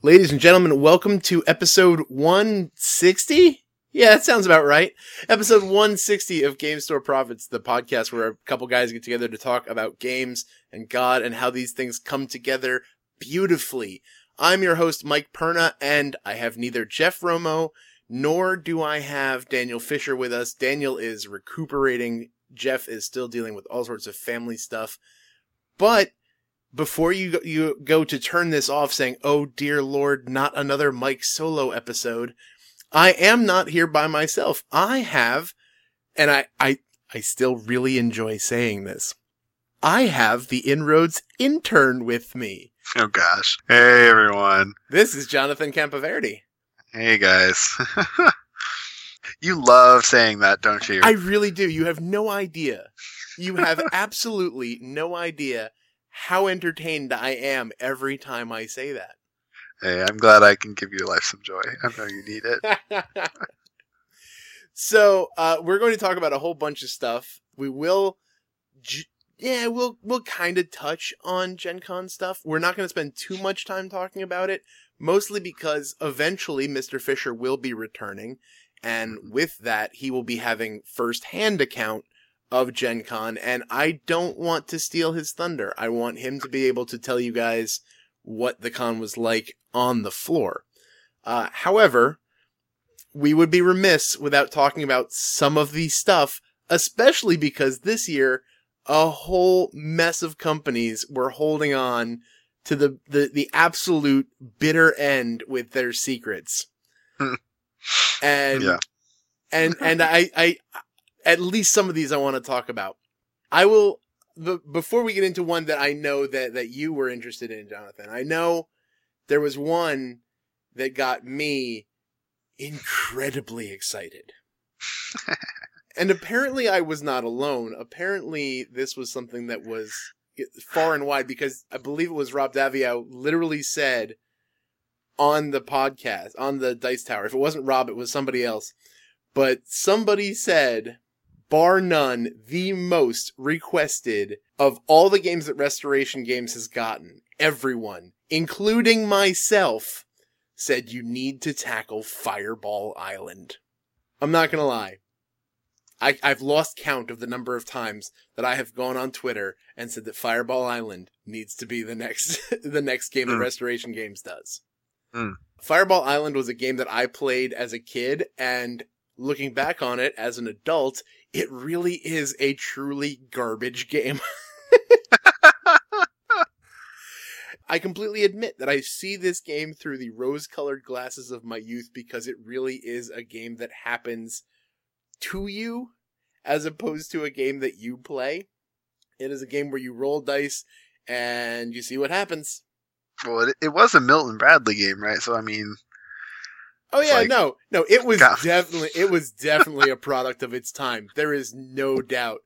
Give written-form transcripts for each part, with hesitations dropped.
Ladies and gentlemen, welcome to episode 160? Yeah, that sounds about right. Episode 160 of Game Store Profits, the podcast where a couple guys get together to talk about games and God and how these things come together beautifully. I'm your host, Mike Perna, and I have neither Jeff Romo nor do I have Daniel Fisher with us. Daniel is recuperating. Jeff is still dealing with all sorts of family stuff. But before you go to turn this off saying, oh dear Lord, not another Mike solo episode, I am not here by myself. I have, and I still really enjoy saying this, I have the Inroads intern with me. Oh gosh. Hey everyone. This is Jonathan Campaverdi. Hey guys. You love saying that, don't you? I really do. You have no idea. You have absolutely no idea how entertained I am every time I say that. Hey, I'm glad I can give your life some joy. I know you need it. So, we're going to talk about a whole bunch of stuff. We will, we'll kind of touch on Gen Con stuff. We're not going to spend too much time talking about it, mostly because eventually Mr. Fisher will be returning, and with that, he will be having first-hand account of Gen Con, and I don't want to steal his thunder. I want him to be able to tell you guys what the con was like on the floor. However, we would be remiss without talking about some of the stuff, especially because this year, a whole mess of companies were holding on to the absolute bitter end with their secrets. And, yeah. and I at least some of these I want to talk about. I will, before we get into one that I know that you were interested in, Jonathan, I know there was one that got me incredibly excited. And apparently I was not alone. Apparently this was something that was far and wide, because I believe it was Rob Daviau literally said on the podcast, on the Dice Tower. If it wasn't Rob, it was somebody else. But somebody said, bar none, the most requested of all the games that Restoration Games has gotten, everyone, including myself, said you need to tackle Fireball Island. I'm not gonna lie. I've lost count of the number of times that I have gone on Twitter and said that Fireball Island needs to be the next game that Restoration Games does. Fireball Island was a game that I played as a kid, and looking back on it as an adult, it really is a truly garbage game. I completely admit that I see this game through the rose-colored glasses of my youth, because it really is a game that happens to you as opposed to a game that you play. It is a game where you roll dice and you see what happens. Well, it was a Milton Bradley game, right? So I mean, oh yeah, no, it was definitely a product of its time. There is no doubt.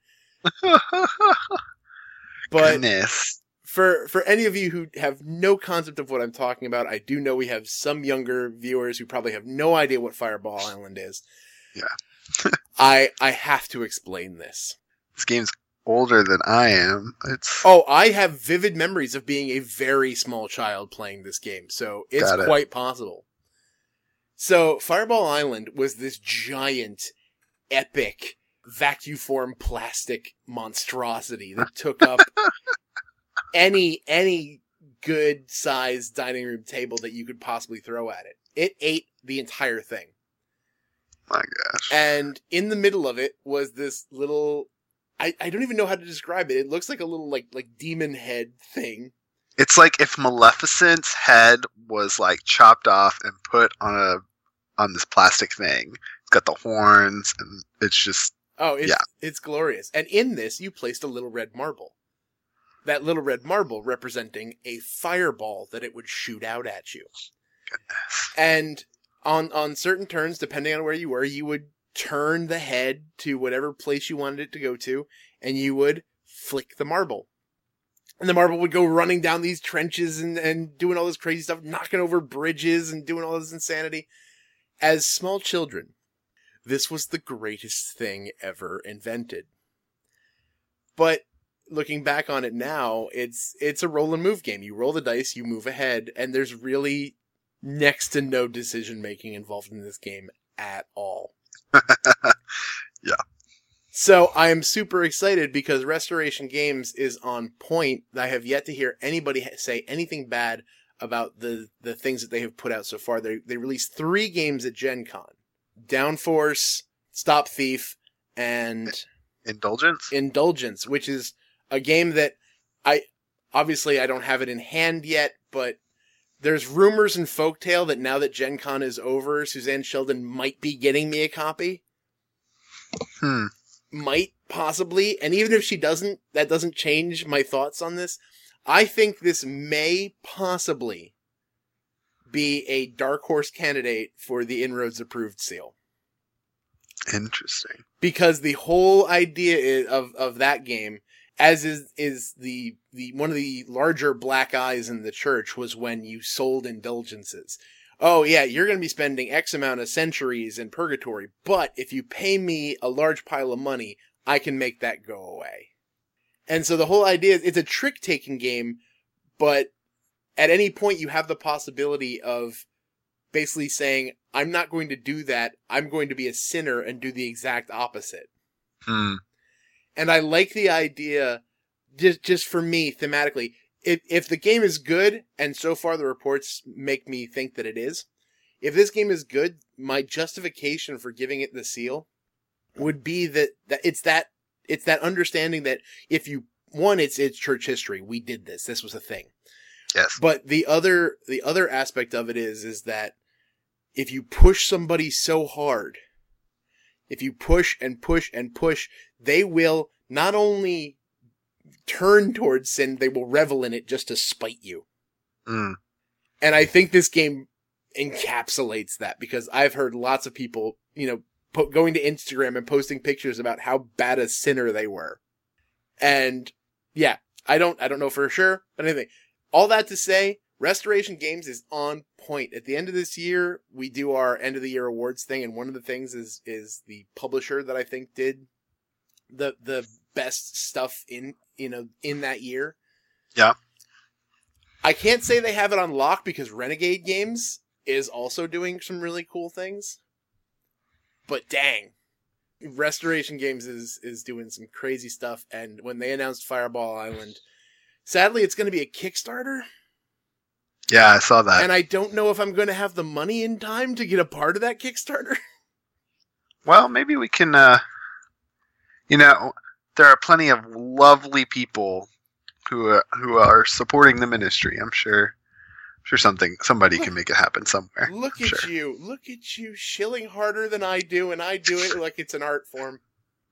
But goodness. For any of you who have no concept of what I'm talking about, I do know we have some younger viewers who probably have no idea what Fireball Island is. Yeah. I have to explain this. This game's older than I am. I have vivid memories of being a very small child playing this game, so it's quite possible. So, Fireball Island was this giant, epic, vacuform plastic monstrosity that took up any good-sized dining room table that you could possibly throw at it. It ate the entire thing. My gosh. And in the middle of it was this little, I don't even know how to describe it. It looks like a little like demon head thing. It's like if Maleficent's head was like chopped off and put on this plastic thing. It's got the horns, and it's just it's glorious. And in this, you placed a little red marble. That little red marble representing a fireball that it would shoot out at you. Goodness. And on certain turns, depending on where you were, you would turn the head to whatever place you wanted it to go to, and you would flick the marble. And the marble would go running down these trenches and doing all this crazy stuff, knocking over bridges and doing all this insanity. As small children, this was the greatest thing ever invented. But looking back on it now, it's a roll and move game. You roll the dice, you move ahead, and there's really next to no decision making involved in this game at all. Yeah. So I am super excited because Restoration Games is on point. I have yet to hear anybody say anything bad about the things that they have put out so far. They released 3 games at Gen Con. Downforce, Stop Thief, and Indulgence, which is a game that I don't have it in hand yet, but there's rumors and folktale that now that Gen Con is over, Suzanne Sheldon might be getting me a copy. Might, possibly. And even if she doesn't, that doesn't change my thoughts on this. I think this may possibly be a dark horse candidate for the Inroads Approved seal. Interesting. Because the whole idea of that game, as is the one of the larger black eyes in the church, was when you sold indulgences. Oh yeah, you're going to be spending X amount of centuries in purgatory, but if you pay me a large pile of money, I can make that go away. And so the whole idea is it's a trick-taking game, but at any point you have the possibility of basically saying, I'm not going to do that, I'm going to be a sinner and do the exact opposite. And I like the idea, just for me, thematically, if the game is good, and so far the reports make me think that it is, if this game is good, my justification for giving it the seal would be that it's that understanding that if you, one, it's church history. We did this. This was a thing. Yes. But the other aspect of it is that if you push somebody so hard, if you push and push and push, they will not only turn towards sin, they will revel in it just to spite you. And I think this game encapsulates that, because I've heard lots of people, going to Instagram and posting pictures about how bad a sinner they were. And yeah, I don't know for sure, but anyway, all that to say, Restoration Games is on point. At the end of this year, we do our end of the year awards thing, and one of the things is the publisher that I think did the best stuff in that year. Yeah. I can't say they have it on lock because Renegade Games is also doing some really cool things. But dang, Restoration Games is doing some crazy stuff. And when they announced Fireball Island, sadly, it's going to be a Kickstarter. Yeah, I saw that. And I don't know if I'm going to have the money in time to get a part of that Kickstarter. Well, maybe we can, there are plenty of lovely people who are supporting the ministry. I'm sure somebody can make it happen somewhere. Look at you shilling harder than I do, and I do it like it's an art form.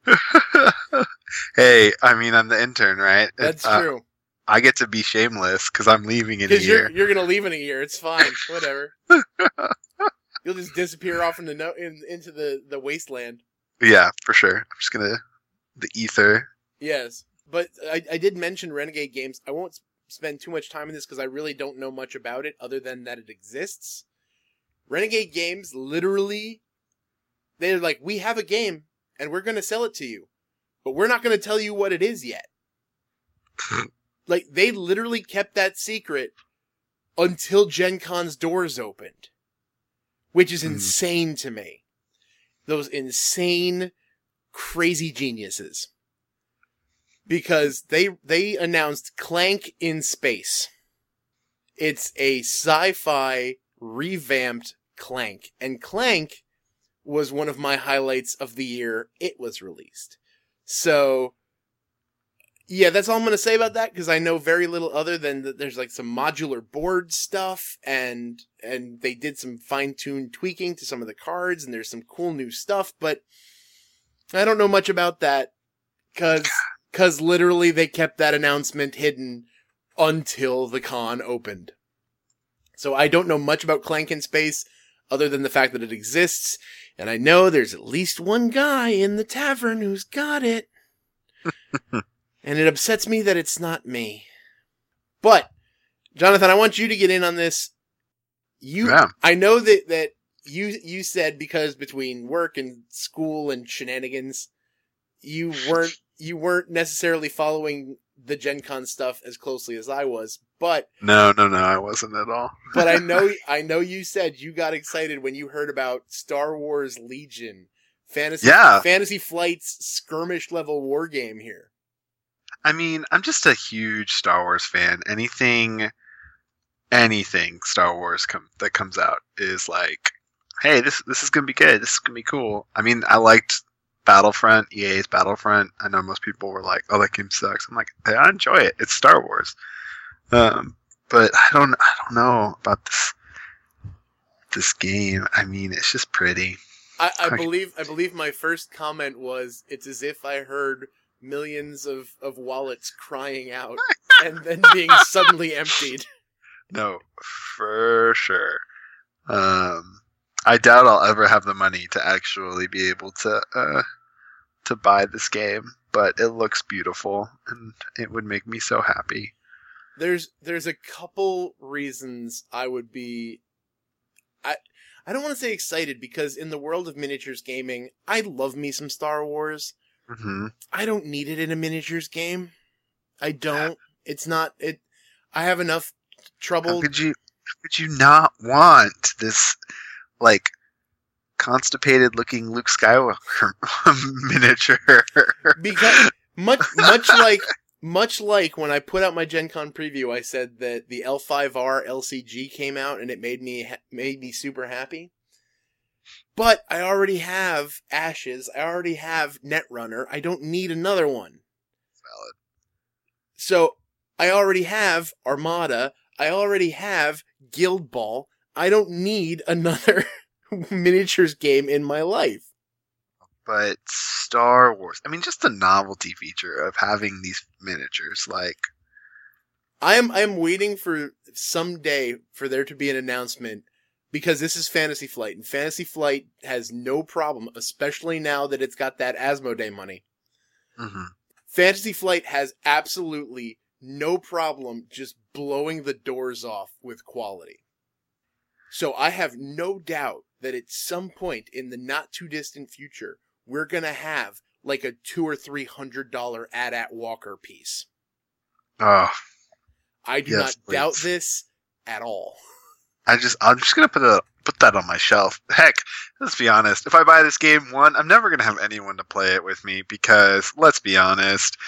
Hey, I mean, I'm the intern, right? That's true. I get to be shameless because I'm leaving in a year. You're going to leave in a year. It's fine. Whatever. You'll just disappear off into the wasteland. Yeah, for sure. I'm just going to the ether. Yes. But I did mention Renegade Games. I won't spend too much time on this because I really don't know much about it other than that it exists. Renegade Games, literally, they're like, we have a game and we're going to sell it to you, but we're not going to tell you what it is yet. Like, they literally kept that secret until Gen Con's doors opened, which is insane to me. Those insane, crazy geniuses. Because they announced Clank in Space. It's a sci-fi revamped Clank. And Clank was one of my highlights of the year it was released. So, yeah, that's all I'm going to say about that, because I know very little other than that there's like some modular board stuff, and they did some fine-tuned tweaking to some of the cards, and there's some cool new stuff, but I don't know much about that, because literally they kept that announcement hidden until the con opened. So I don't know much about Clank in Space, other than the fact that it exists, and I know there's at least one guy in the tavern who's got it. And it upsets me that it's not me. But, Jonathan, I want you to get in on this. I know that you said because between work and school and shenanigans, you weren't necessarily following the Gen Con stuff as closely as I was, but No, I wasn't at all. but I know you said you got excited when you heard about Star Wars Legion, Fantasy Flight's skirmish level war game here. I mean, I'm just a huge Star Wars fan. Anything Star Wars that comes out is like, hey, this is gonna be good. This is gonna be cool. I mean, I liked Battlefront, EA's Battlefront. I know most people were like, "Oh, that game sucks." I'm like, hey, I enjoy it. It's Star Wars. But I don't know about this game. I mean, it's just pretty. I believe my first comment was, it's as if I heard millions of wallets crying out and then being suddenly emptied. No, for sure. I doubt I'll ever have the money to actually be able to buy this game, but it looks beautiful and it would make me so happy. There's a couple reasons I would be. I don't want to say excited, because in the world of miniatures gaming, I love me some Star Wars. Mm-hmm. I don't need it in a miniatures game. I don't. It's not it. I have enough trouble. How could you not want this, like, constipated-looking Luke Skywalker miniature? Because much like when I put out my Gen Con preview, I said that the L5R LCG came out and it made me super happy. But I already have Ashes. I already have Netrunner. I don't need another one. Valid. So I already have Armada. I already have Guild Ball. I don't need another miniatures game in my life. But Star Wars, I mean, just the novelty feature of having these miniatures, like, I am waiting for someday for there to be an announcement, because this is Fantasy Flight, and Fantasy Flight has no problem, especially now that it's got that Asmodee money. Mm-hmm. Fantasy Flight has absolutely no problem just blowing the doors off with quality. So I have no doubt that at some point in the not too distant future, we're gonna have like a $200 or $300 AT-AT Walker piece. Oh, I do not doubt this at all. I'm just gonna put that on my shelf. Heck, let's be honest. If I buy this game, I'm never gonna have anyone to play it with me, because let's be honest,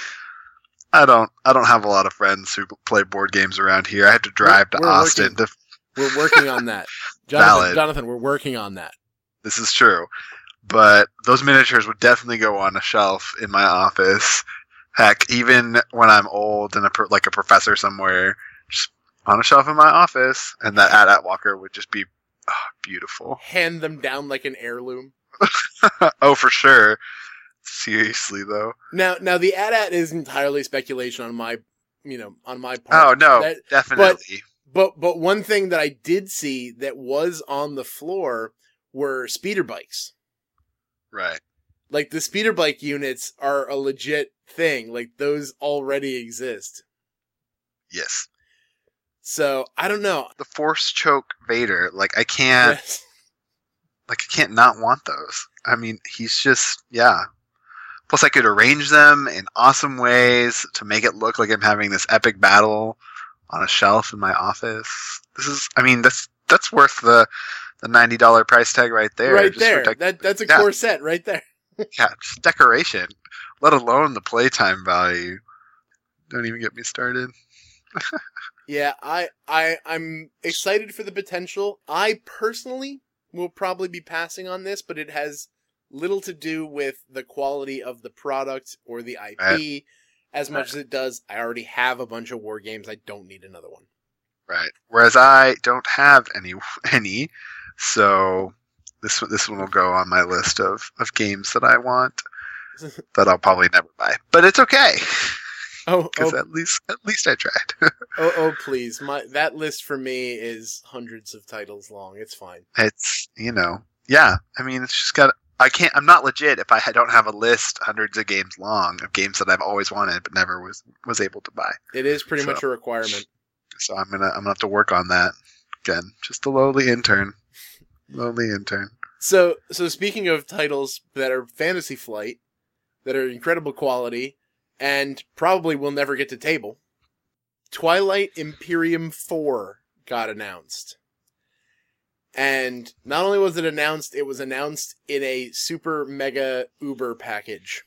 I don't have a lot of friends who play board games around here. I have to drive to Austin. We're working on that. Jonathan, we're working on that. This is true. But those miniatures would definitely go on a shelf in my office. Heck, even when I'm old and like a professor somewhere, just on a shelf in my office, and that AT-AT Walker would just be beautiful. Hand them down like an heirloom. Oh, for sure. Seriously, though. Now the AT-AT is entirely speculation on my part. Oh no, definitely. But one thing that I did see that was on the floor were speeder bikes. Right. Like, the speeder bike units are a legit thing. Like, those already exist. Yes. So, I don't know. The Force Choke Vader, like, I can't not want those. I mean, he's just, yeah. Plus, I could arrange them in awesome ways to make it look like I'm having this epic battle on a shelf in my office. That's worth the $90 price tag right there. Right there. That's a core set right there. Yeah, just decoration, let alone the playtime value. Don't even get me started. Yeah, I'm excited for the potential. I personally will probably be passing on this, but it has little to do with the quality of the product or the IP. Right. As much as it does, I already have a bunch of war games. I don't need another one. Right. Whereas I don't have any, so this one will go on my list of games that I want that I'll probably never buy. But it's okay. Because at least I tried. oh, please! That list for me is hundreds of titles long. It's fine. It's yeah. I mean, it's just got. I'm not legit if I don't have a list hundreds of games long of games that I've always wanted but never was able to buy. It is pretty much a requirement. So I'm gonna have to work on that again. Just a lowly intern. So speaking of titles that are Fantasy Flight, that are incredible quality, and probably will never get to table. Twilight Imperium 4 got announced. And not only was it was announced in a super mega uber package.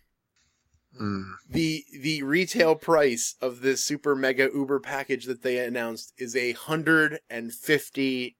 The retail price of this super mega uber package that they announced is $150.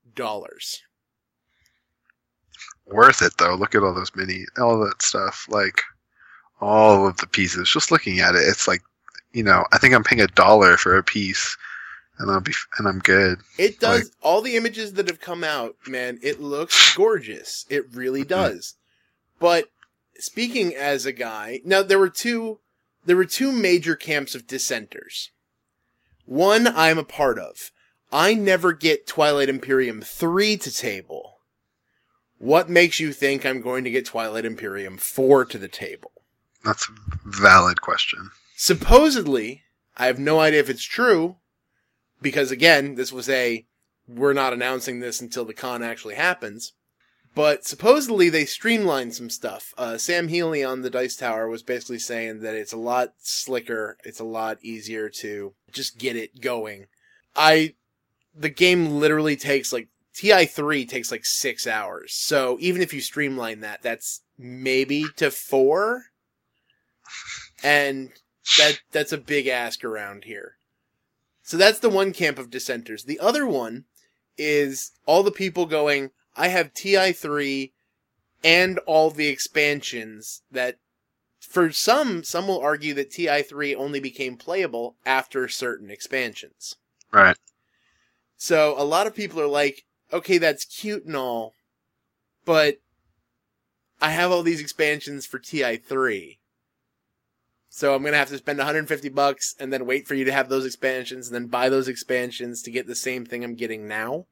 Worth it though. Look at all those all that stuff, like all of the pieces. Just looking at it, it's like, I think I'm paying $1 for a piece, and I'm good. It does. All the images that have come out, man, it looks gorgeous. It really does. But speaking as a guy, now there were two major camps of dissenters. One I'm a part of. I never get Twilight Imperium 3 to table. What makes you think I'm going to get Twilight Imperium 4 to the table? That's a valid question. Supposedly, I have no idea if it's true, because again, this was we're not announcing this until the con actually happens. But supposedly they streamlined some stuff. Sam Healy on the Dice Tower was basically saying that it's a lot slicker, it's a lot easier to just get it going. The game literally takes TI3 takes 6 hours. So even if you streamline that, that's maybe to 4. And that's a big ask around here. So that's the one camp of dissenters. The other one is all the people going, I have TI3 and all the expansions that, for some will argue that TI3 only became playable after certain expansions. Right. So a lot of people are like, okay, that's cute and all, but I have all these expansions for TI3. So I'm going to have to spend $150 and then wait for you to have those expansions and then buy those expansions to get the same thing I'm getting now.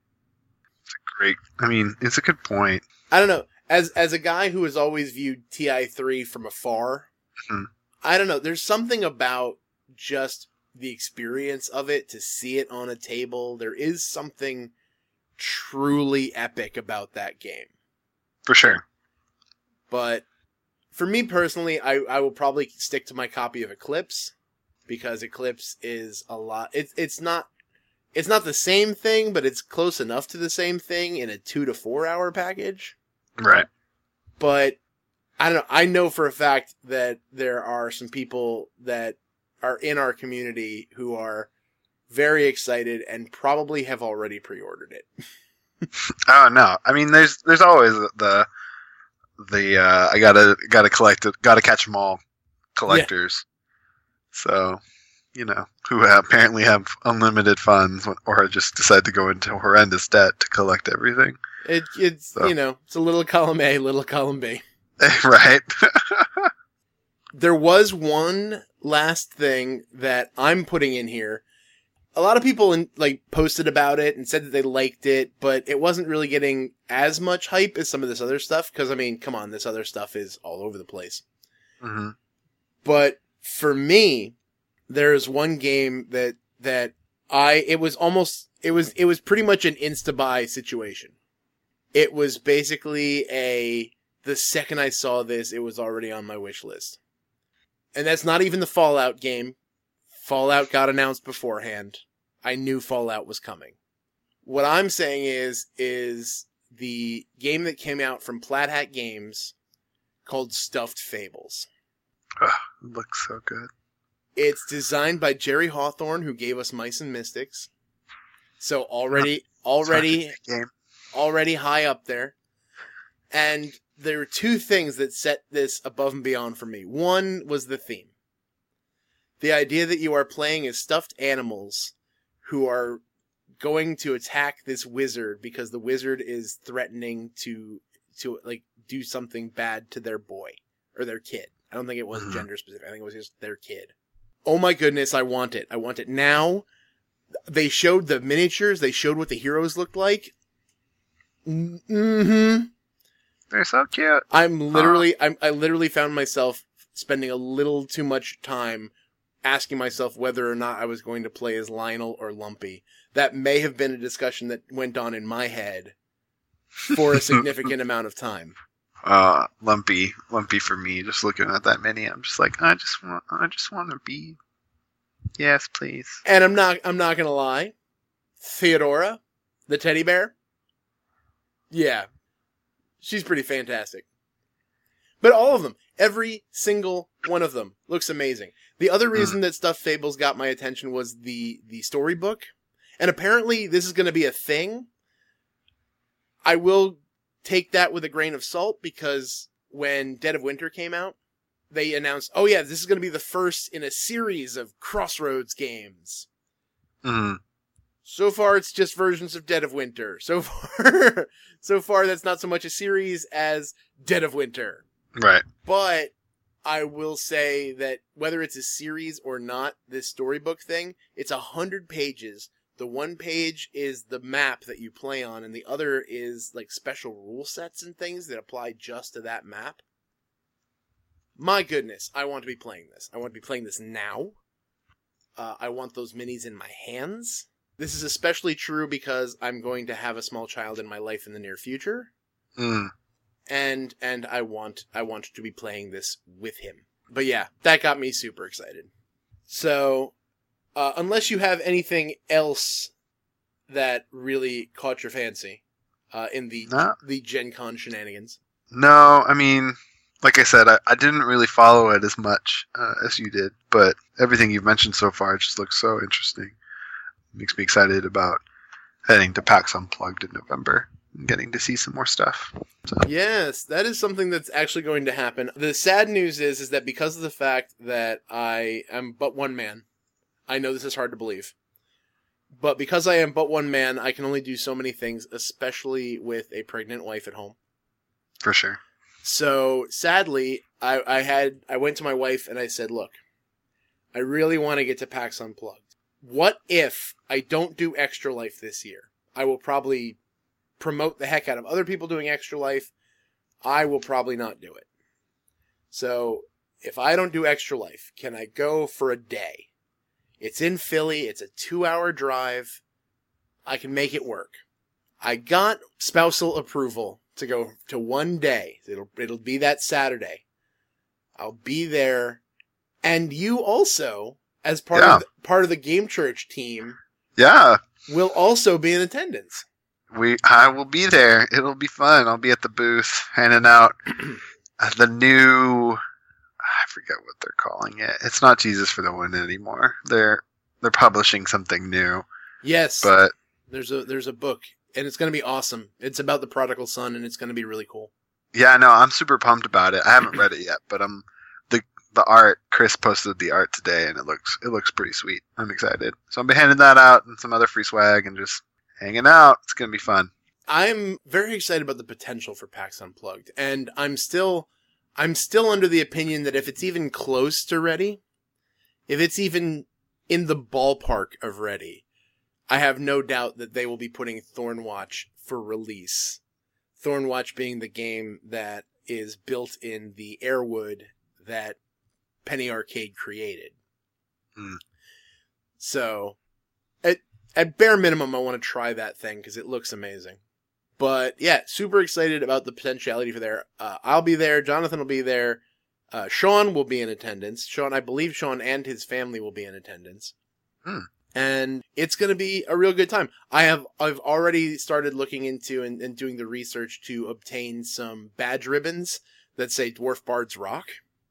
It's a good point. I don't know. As a guy who has always viewed TI3 from afar, I don't know. There's something about just the experience of it, to see it on a table. There is something truly epic about that game. For sure. But for me personally, I will probably stick to my copy of Eclipse, because Eclipse is a lot. It's not the same thing, but it's close enough to the same thing in a 2 to 4 hour package. Right. But I don't know. I know for a fact that there are some people that are in our community who are very excited and probably have already pre-ordered it. Oh no! There's always the I gotta collect it, gotta catch them all collectors. Yeah. So, who apparently have unlimited funds or just decide to go into horrendous debt to collect everything. It's it's a little column A, little column B. Right. There was one last thing that I'm putting in here. A lot of people posted about it and said that they liked it, but it wasn't really getting as much hype as some of this other stuff. Because come on, this other stuff is all over the place. Mm-hmm. But for me, there's one game that it was pretty much an insta-buy situation. It was basically the second I saw this, it was already on my wish list. And that's not even the Fallout game. Fallout got announced beforehand. I knew Fallout was coming. What I'm saying is the game that came out from Plaid Hat Games called Stuffed Fables. It looks so good. It's designed by Jerry Hawthorne, who gave us Mice and Mystics. So already high up there. And there were two things that set this above and beyond for me. One was the theme. The idea that you are playing as stuffed animals who are going to attack this wizard because the wizard is threatening to do something bad to their boy or their kid. I don't think it was gender specific. I think it was just their kid. Oh my goodness, I want it. I want it now. They showed the miniatures. They showed what the heroes looked like. Mm-hmm. They're so cute. I literally found myself spending a little too much time asking myself whether or not I was going to play as Lionel or Lumpy. That may have been a discussion that went on in my head for a significant amount of time. lumpy for me. Just looking at that mini, I'm just like, I just want to be. Yes, please. And I'm not gonna lie, Theodora, the teddy bear. Yeah, she's pretty fantastic. But all of them, every single one of them, looks amazing. The other reason that Stuffed Fables got my attention was the storybook. And apparently this is going to be a thing. I will take that with a grain of salt because when Dead of Winter came out, they announced, oh yeah, this is going to be the first in a series of Crossroads games. Mm. So far, it's just versions of Dead of Winter. So far, that's not so much a series as Dead of Winter. Right. But I will say that whether it's a series or not, this storybook thing, it's 100 pages. The one page is the map that you play on, and the other is like special rule sets and things that apply just to that map. My goodness, I want to be playing this. I want to be playing this now. I want those minis in my hands. This is especially true because I'm going to have a small child in my life in the near future. Mm. And I want to be playing this with him. But yeah, that got me super excited. So, unless you have anything else that really caught your fancy, in the Gen Con shenanigans. No, I mean, like I said, I didn't really follow it as much as you did, but everything you've mentioned so far just looks so interesting. Makes me excited about heading to PAX Unplugged in November and getting to see some more stuff. So. Yes, that is something that's actually going to happen. The sad news is that because of the fact that I am but one man, I know this is hard to believe, but because I am but one man, I can only do so many things, especially with a pregnant wife at home. For sure. So sadly, I went to my wife and I said, look, I really want to get to PAX Unplugged. What if I don't do Extra Life this year? I will probably promote the heck out of other people doing Extra Life. I will probably not do it. So if I don't do Extra Life, can I go for a day? It's in Philly. It's a 2-hour drive. I can make it work. I got spousal approval to go to one day. It'll be that Saturday. I'll be there. And you also, as part of the Game Church team, will also be in attendance. I will be there. It'll be fun. I'll be at the booth handing out the new. I forget what they're calling it. It's not Jesus for the Win anymore. They're publishing something new. Yes, but there's a book, and it's going to be awesome. It's about the prodigal son, and it's going to be really cool. Yeah, no, I'm super pumped about it. I haven't read it yet, but the art. Chris posted the art today, and it looks pretty sweet. I'm excited. So I'll be handing that out and some other free swag and just hanging out. It's going to be fun. I'm very excited about the potential for PAX Unplugged, and I'm still under the opinion that if it's even close to ready, if it's even in the ballpark of ready, I have no doubt that they will be putting Thornwatch for release. Thornwatch being the game that is built in the Airwood that Penny Arcade created. Mm. So, at bare minimum, I want to try that thing because it looks amazing. But yeah, super excited about the potentiality for there. I'll be there. Jonathan will be there. Sean will be in attendance. I believe Sean and his family will be in attendance. Hmm. And it's going to be a real good time. I've already started looking into and doing the research to obtain some badge ribbons that say Dwarf Bards Rock.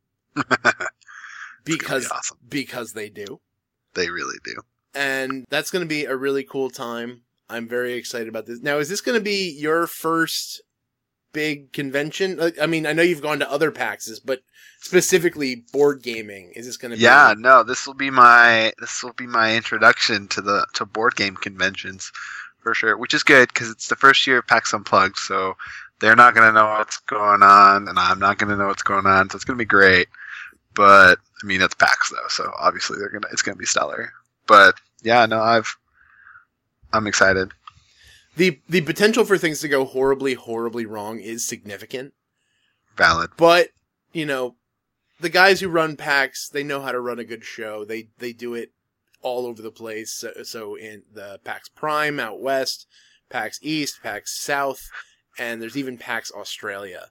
Because they do. They really do. And that's going to be a really cool time. I'm very excited about this. Now, is this going to be your first big convention? I mean, I know you've gone to other PAXs, but specifically board gaming. Is this going to be? Yeah, no, this will be my introduction to board game conventions for sure, which is good because it's the first year of PAX Unplugged, so they're not going to know what's going on, and I'm not going to know what's going on, so it's going to be great. But I mean, it's PAX though, so obviously it's going to be stellar. But yeah, no, I'm excited. The potential for things to go horribly, horribly wrong is significant. Valid. But, you know, the guys who run PAX, they know how to run a good show. They do it all over the place. So in the PAX Prime out west, PAX East, PAX South, and there's even PAX Australia.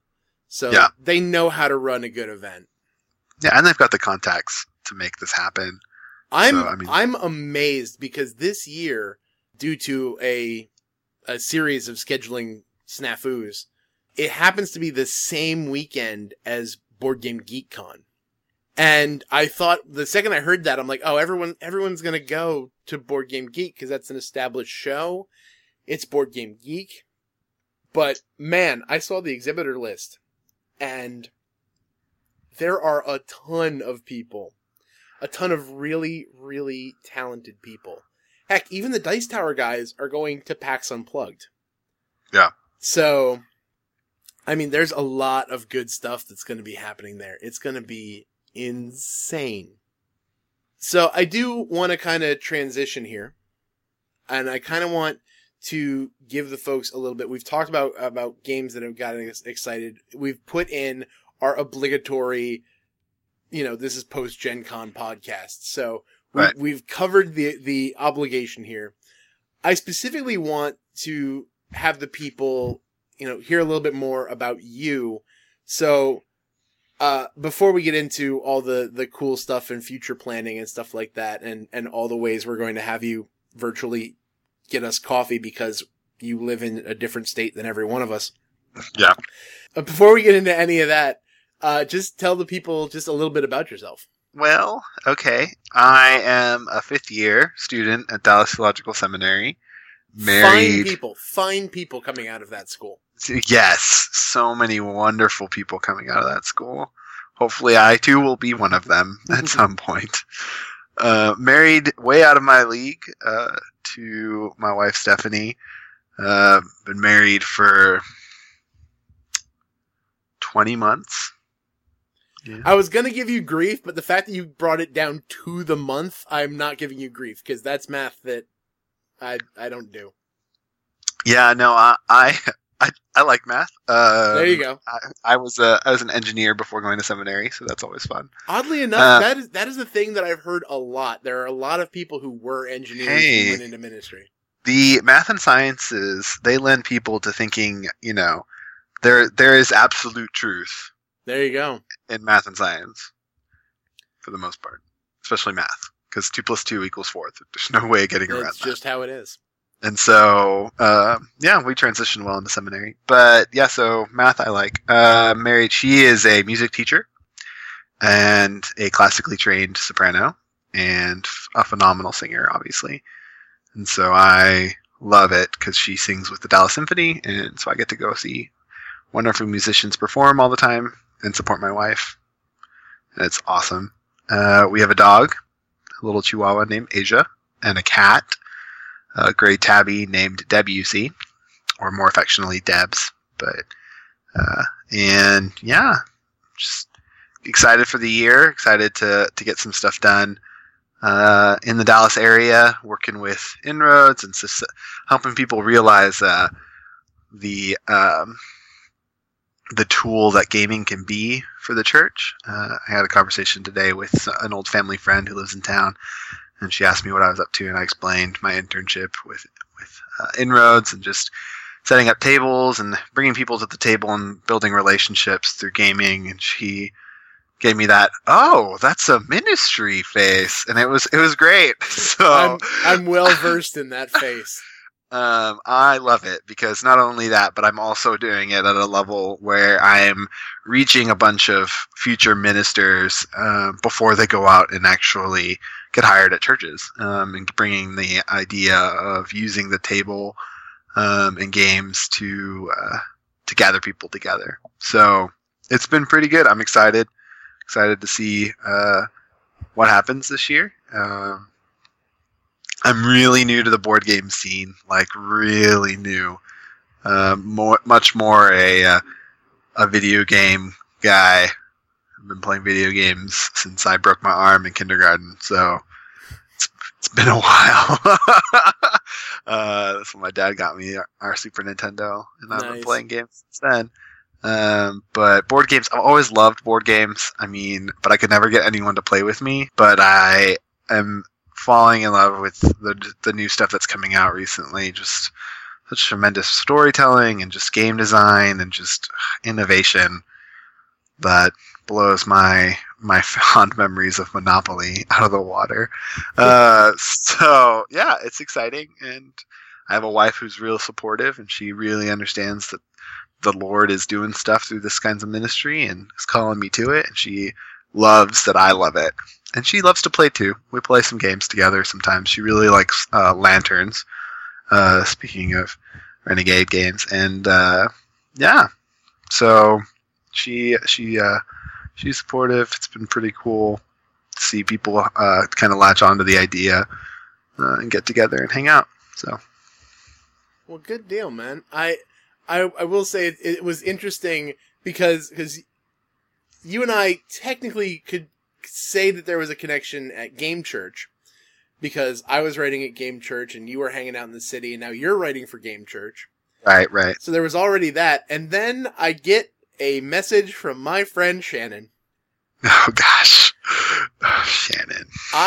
So Yeah. they know how to run a good event. Yeah, and they've got the contacts to make this happen. I'm amazed because this year, due to a series of scheduling snafus, it happens to be the same weekend as Board Game Geek Con. And I thought, the second I heard that, I'm like, oh, everyone's going to go to Board Game Geek because that's an established show. It's Board Game Geek. But man, I saw the exhibitor list and there are a ton of people. A ton of really, really talented people. Heck, even the Dice Tower guys are going to PAX Unplugged. Yeah. So, I mean, there's a lot of good stuff that's going to be happening there. It's going to be insane. So, I do want to kind of transition here. And I kind of want to give the folks a little bit. We've talked about games that have gotten us excited. We've put in our obligatory, this is post Gen Con podcast. So we've covered the obligation here. I specifically want to have the people, hear a little bit more about you. So, before we get into all the cool stuff and future planning and stuff like that, and all the ways we're going to have you virtually get us coffee because you live in a different state than every one of us. Yeah. Before we get into any of that, just tell the people just a little bit about yourself. Well, okay. I am a 5th year student at Dallas Theological Seminary. Married. Fine people coming out of that school. Yes, so many wonderful people coming out of that school. Hopefully I too will be one of them at some point. Married way out of my league to my wife Stephanie. Been married for 20 months. Yeah. I was going to give you grief, but the fact that you brought it down to the month, I'm not giving you grief because that's math that I don't do. Yeah, no, I like math. There you go. I was an engineer before going to seminary, so that's always fun. Oddly enough, that is a thing that I've heard a lot. There are a lot of people who were engineers who went into ministry. The math and sciences, they lend people to thinking, there is absolute truth. There you go. In math and science, for the most part, especially math, because 2 + 2 = 4. There's no way of getting around that. It's just how it is. And so, we transitioned well into seminary. But yeah, so math I like. Married, she is a music teacher and a classically trained soprano and a phenomenal singer, obviously. And so I love it because she sings with the Dallas Symphony, and so I get to go see wonderful musicians perform all the time and support my wife. And it's awesome. We have a dog, a little Chihuahua named Asia, and a cat, a gray tabby named Debussy, or more affectionately Debs. But and yeah, just excited for the year. Excited to get some stuff done in the Dallas area, working with Inroads and just helping people realize the tool that gaming can be for the church. I had a conversation today with an old family friend who lives in town, and she asked me what I was up to, and I explained my internship with Inroads and just setting up tables and bringing people to the table and building relationships through gaming. And she gave me that, oh, that's a ministry face, and it was great. So I'm well versed in that face. I love it because not only that, but I'm also doing it at a level where I'm reaching a bunch of future ministers before they go out and actually get hired at churches, and bringing the idea of using the table and games to gather people together. So it's been pretty good. I'm excited to see what happens this year. I'm really new to the board game scene, like really new. Much more a video game guy. I've been playing video games since I broke my arm in kindergarten, so it's been a while. That's when my dad got me our Super Nintendo, and I've been playing games since then. But board games, I've always loved board games. I mean, but I could never get anyone to play with me. But I am falling in love with the new stuff that's coming out recently. Just such tremendous storytelling and just game design and just innovation. that blows my fond memories of Monopoly out of the water. So yeah, it's exciting, and I have a wife who's real supportive, and she really understands that the Lord is doing stuff through this kinds of ministry and is calling me to it, and she loves that I love it. And she loves to play too. We play some games together sometimes. She really likes Lanterns, speaking of Renegade games. And yeah, so she's supportive. It's been pretty cool to see people kind of latch onto the idea and get together and hang out. So, well, good deal, man. I will say it was interesting because you and I technically could say that there was a connection at Game Church, because I was writing at Game Church and you were hanging out in the city, and now you're writing for Game Church. Right. So there was already that, and then I get a message from my friend Shannon. Oh gosh, Shannon.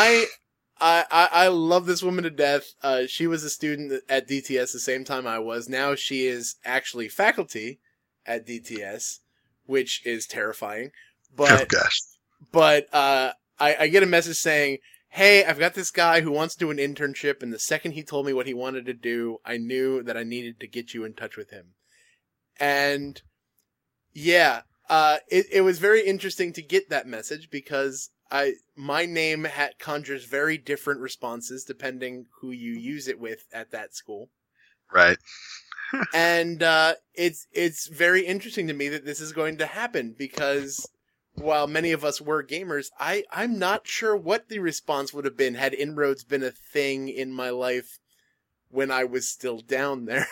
I love this woman to death. She was a student at DTS the same time I was. Now she is actually faculty at DTS, which is terrifying. But, oh gosh. But I get a message saying, hey, I've got this guy who wants to do an internship, and the second he told me what he wanted to do, I knew that I needed to get you in touch with him. And yeah, it was very interesting to get that message, because my name conjures very different responses depending who you use it with at that school. Right. And it's very interesting to me that this is going to happen, because while many of us were gamers, I'm not sure what the response would have been had Inroads been a thing in my life when I was still down there.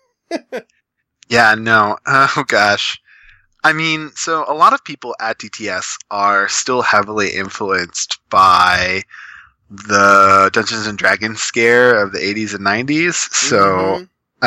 Yeah, no. Oh gosh. I mean, so a lot of people at DTS are still heavily influenced by the Dungeons and Dragons scare of the 80s and 90s. So,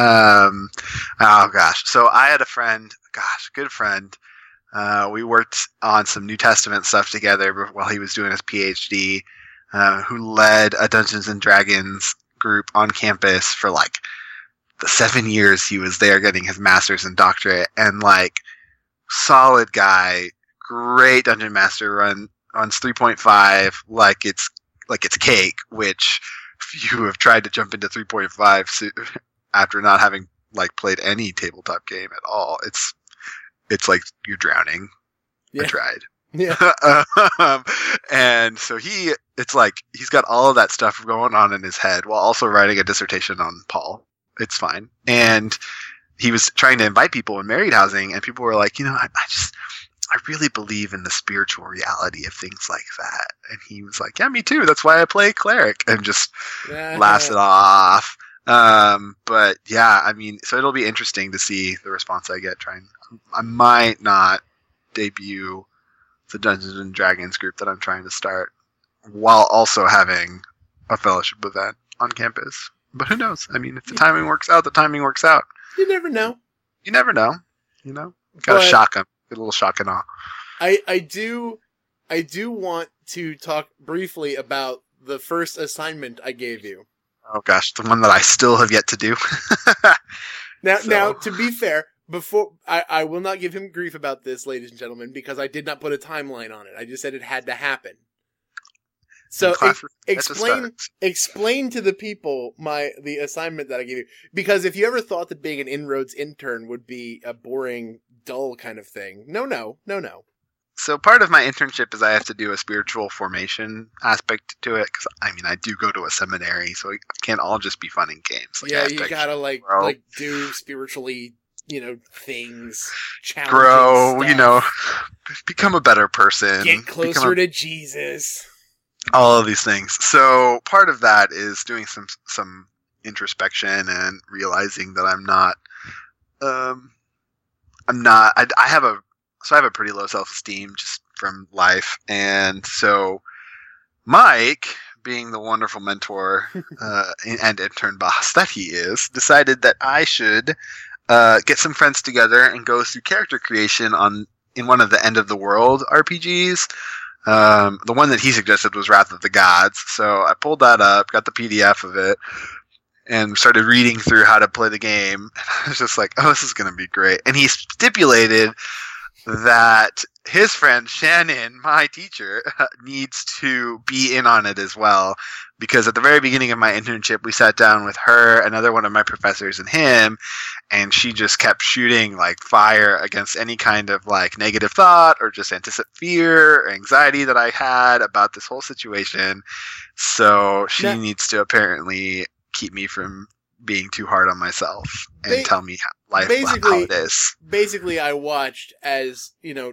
oh gosh. So I had a friend, good friend. We worked on some New Testament stuff together while he was doing his PhD, who led a Dungeons and Dragons group on campus for like the 7 years he was there getting his master's and doctorate, and like, solid guy, great dungeon master, runs 3.5 like it's cake, which if you have tried to jump into 3.5 after not having like played any tabletop game at all, it's like you're drowning. Yeah. I tried. Yeah. And so it's like he's got all of that stuff going on in his head while also writing a dissertation on Paul. It's fine. And he was trying to invite people in married housing, and people were like, I really believe in the spiritual reality of things like that. And he was like, yeah, me too. That's why I play cleric, and just laughs it off. But yeah, I mean, so it'll be interesting to see the response I get. I might not debut the Dungeons and Dragons group that I'm trying to start while also having a fellowship event on campus. But who knows? I mean, if the timing works out, the timing works out. You never know. You never know. Gotta shock them. Get a little shock and awe. I do want to talk briefly about the first assignment I gave you. Oh gosh, the one that I still have yet to do. Now, to be fair, before I will not give him grief about this, ladies and gentlemen, because I did not put a timeline on it. I just said it had to happen. So explain to the people the assignment that I gave you, because if you ever thought that being an Inroads intern would be a boring, dull kind of thing, no. So part of my internship is I have to do a spiritual formation aspect to it, because I mean I do go to a seminary, so it can't all just be fun and games. Like, yeah, you gotta like do spiritually, things, grow, stuff. Become a better person, get closer to Jesus. All of these things. So part of that is doing some introspection and realizing that I have a pretty low self-esteem just from life. And so Mike, being the wonderful mentor and intern boss that he is, decided that I should get some friends together and go through character creation in one of the End of the World RPGs. The one that he suggested was Wrath of the Gods. So I pulled that up, got the PDF of it, and started reading through how to play the game. And I was just like, oh, this is going to be great. And he stipulated that his friend Shannon, my teacher, needs to be in on it as well. Because at the very beginning of my internship, we sat down with her, another one of my professors, and him, and she just kept shooting like fire against any kind of like negative thought or just fear or anxiety that I had about this whole situation. So she needs to apparently keep me from being too hard on myself and tell me how it is. Basically, I watched as,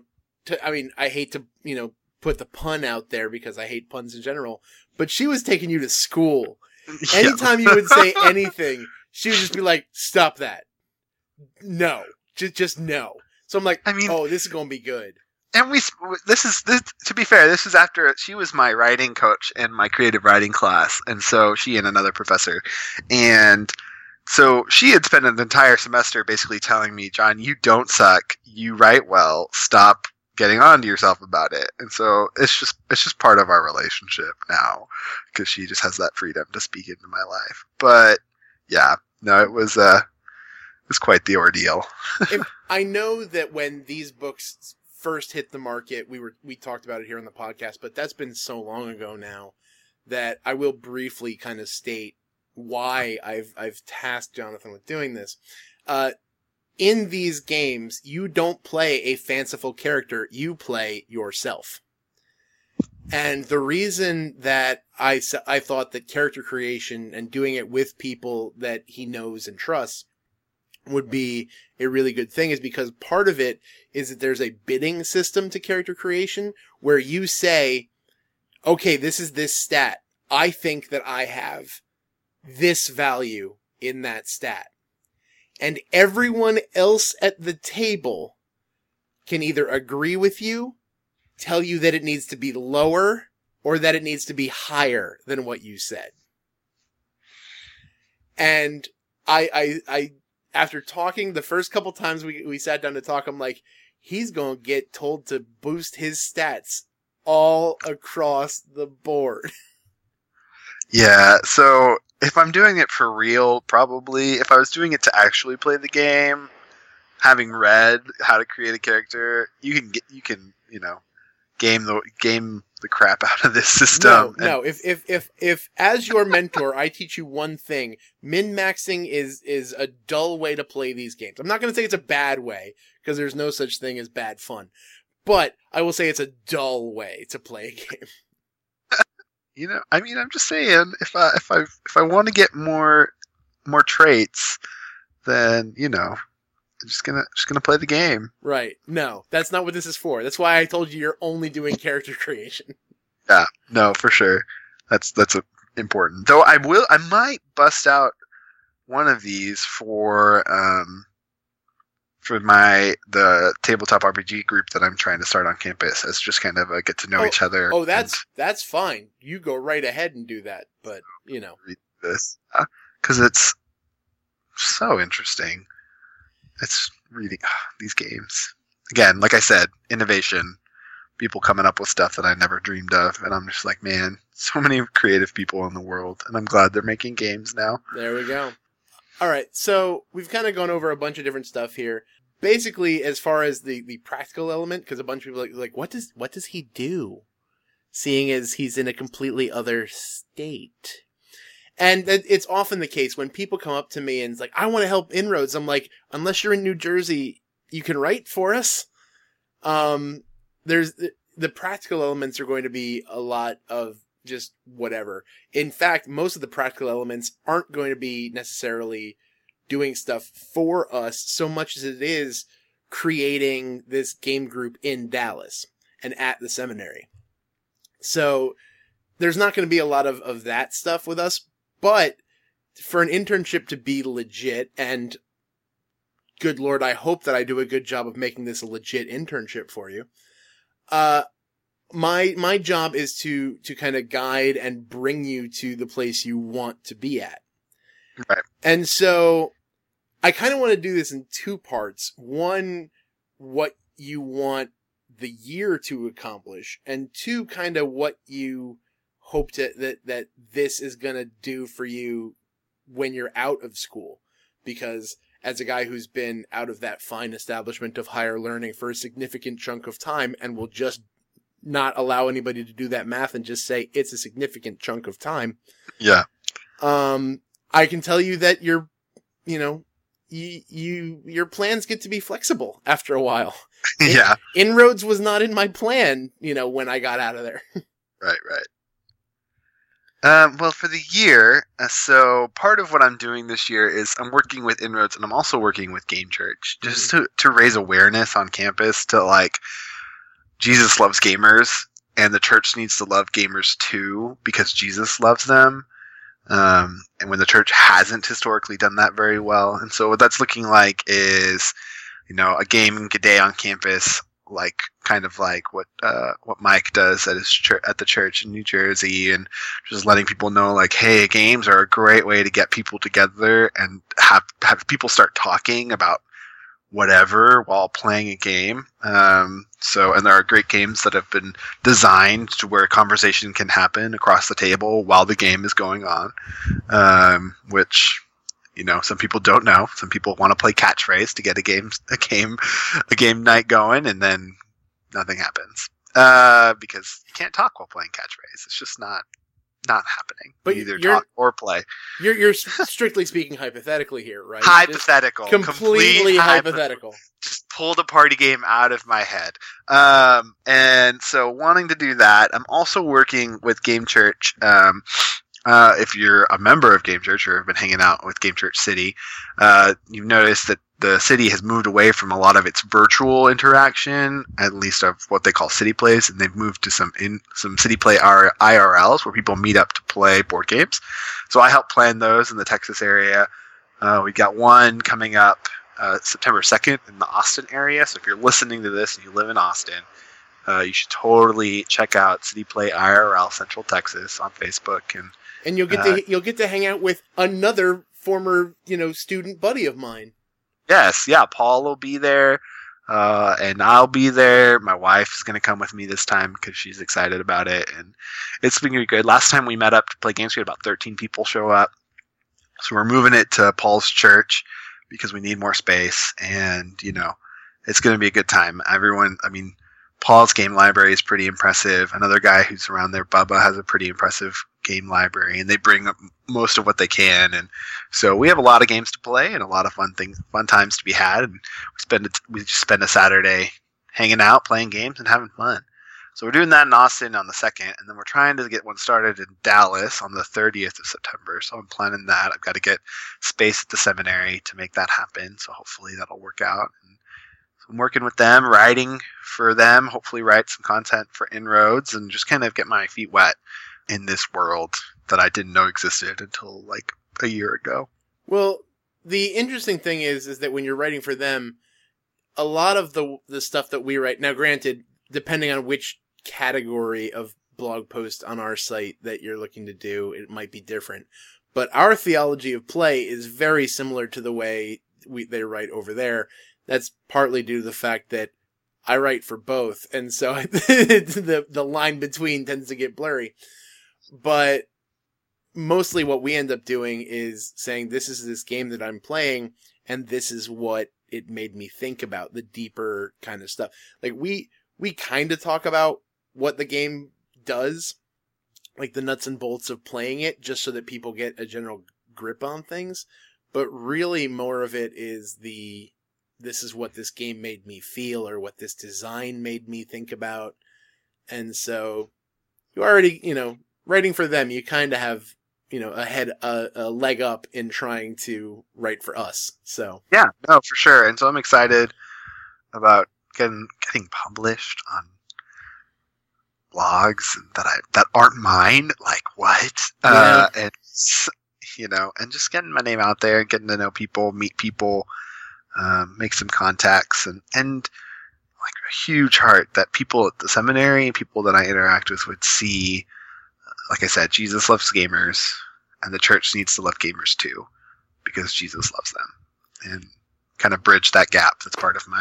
I hate to, put the pun out there because I hate puns in general, but she was taking you to school. Anytime you would say anything, she would just be like, stop that. No. Just no. So I'm like, oh, this is going to be good. And this to be fair, this is after she was my writing coach in my creative writing class. And so she and another professor. And so she had spent an entire semester basically telling me, John, you don't suck. You write well. Stop getting on to yourself about it. And so it's just part of our relationship now because she just has that freedom to speak into my life. But yeah, no, it was quite the ordeal. I know that when these books first hit the market, we talked about it here on the podcast, but that's been so long ago now that I will briefly kind of state why I've tasked Jonathan with doing this. In these games, you don't play a fanciful character, you play yourself. And the reason that I thought that character creation and doing it with people that he knows and trusts would be a really good thing is because part of it is that there's a bidding system to character creation where you say, okay, this is this stat. I think that I have this value in that stat. And everyone else at the table can either agree with you, tell you that it needs to be lower, or that it needs to be higher than what you said. And I after talking the first couple times we sat down to talk, I'm like, he's going to get told to boost his stats all across the board. Yeah, so if I'm doing it for real, probably, if I was doing it to actually play the game, having read how to create a character, you can game the crap out of this system. No. If as your mentor, I teach you one thing, min-maxing is a dull way to play these games. I'm not going to say it's a bad way, because there's no such thing as bad fun. But I will say it's a dull way to play a game. I'm just saying, if I want to get more traits, then I'm just gonna play the game. Right. No, that's not what this is for. That's why I told you you're only doing character creation. Yeah. No, for sure. That's important. Though I might bust out one of these for the tabletop RPG group that I'm trying to start on campus as just kind of a get to know each other. Oh, that's fine. You go right ahead and do that. But read this because it's so interesting. It's reading these games again. Like I said, innovation, people coming up with stuff that I never dreamed of, and I'm just like, man, so many creative people in the world, and I'm glad they're making games now. There we go. All right, so we've kind of gone over a bunch of different stuff here. Basically, as far as the practical element, because a bunch of people are like, what does he do? Seeing as he's in a completely other state. And it's often the case when people come up to me and it's like, I want to help Inroads. I'm like, unless you're in New Jersey, you can write for us. There's the practical elements are going to be a lot of just whatever. In fact, most of the practical elements aren't going to be necessarily doing stuff for us so much as it is creating this game group in Dallas and at the seminary. So there's not going to be a lot of that stuff with us, but for an internship to be legit, and good Lord, I hope that I do a good job of making this a legit internship for you. My job is to kind of guide and bring you to the place you want to be at. Right. And so I kind of want to do this in two parts. One, what you want the year to accomplish, and two, kind of what you hope that this is going to do for you when you're out of school. Because as a guy who's been out of that fine establishment of higher learning for a significant chunk of time and will just not allow anybody to do that math and just say it's a significant chunk of time. Yeah. I can tell you that your plans get to be flexible after a while. Yeah. Inroads was not in my plan, when I got out of there. Right. Well, for the year, so part of what I'm doing this year is I'm working with Inroads and I'm also working with Game Church just to raise awareness on campus to like Jesus loves gamers and the church needs to love gamers too because Jesus loves them. And when the church hasn't historically done that very well. And so what that's looking like is, a gaming day on campus, like kind of like what Mike does at his at the church in New Jersey, and just letting people know like, hey, games are a great way to get people together and have people start talking about whatever while playing a game. And there are great games that have been designed to where conversation can happen across the table while the game is going on, which some people don't know. Some people want to play catchphrase to get a game night going, and then nothing happens because you can't talk while playing catchphrase. It's just not happening. But either talk or play. You're strictly speaking hypothetically here, right? Hypothetical, completely hypothetical. Just pull the party game out of my head. And so wanting to do that, I'm also working with Game Church. If you're a member of Game Church or have been hanging out with Game Church City, you've noticed that the city has moved away from a lot of its virtual interaction, at least of what they call city plays, and they've moved to some city play IRLs where people meet up to play board games. So I help plan those in the Texas area. We've got one coming up September 2nd in the Austin area. So if you're listening to this and you live in Austin, you should totally check out City Play IRL Central Texas on Facebook, and you'll get to hang out with another former student buddy of mine. Yes, yeah, Paul will be there, and I'll be there. My wife is going to come with me this time because she's excited about it, and it's been really good. Last time we met up to play games, we had about 13 people show up, so we're moving it to Paul's church because we need more space, and it's going to be a good time. Paul's game library is pretty impressive. Another guy who's around there, Bubba, has a pretty impressive game library, and they bring up most of what they can. And so we have a lot of games to play and a lot of fun times to be had. And we just spend a Saturday hanging out, playing games, and having fun. So we're doing that in Austin on the 2nd, and then we're trying to get one started in Dallas on the 30th of September. So I'm planning that. I've got to get space at the seminary to make that happen. So hopefully that'll work out. And so I'm working with them, writing for them, hopefully write some content for Inroads, and just kind of get my feet wet in this world that I didn't know existed until like a year ago. Well, the interesting thing is that when you're writing for them, a lot of the stuff that we write, now granted, depending on which category of blog post on our site that you're looking to do, it might be different. But our theology of play is very similar to the way they write over there. That's partly due to the fact that I write for both, and so the line between tends to get blurry. But mostly what we end up doing is saying, this is this game that I'm playing, and this is what it made me think about, the deeper kind of stuff. Like, we kind of talk about what the game does, like the nuts and bolts of playing it, just so that people get a general grip on things. But really more of it is this is what this game made me feel, or what this design made me think about. And so you already, writing for them, you kind of have, a leg up in trying to write for us. So yeah, no, for sure. And so I'm excited about getting published on blogs that aren't mine. Like, what? Yeah. And just getting my name out there and getting to know people, meet people, make some contacts, and like a huge heart that people at the seminary, people that I interact with would see. Like I said, Jesus loves gamers, and the church needs to love gamers too, because Jesus loves them, and kind of bridge that gap. That's part of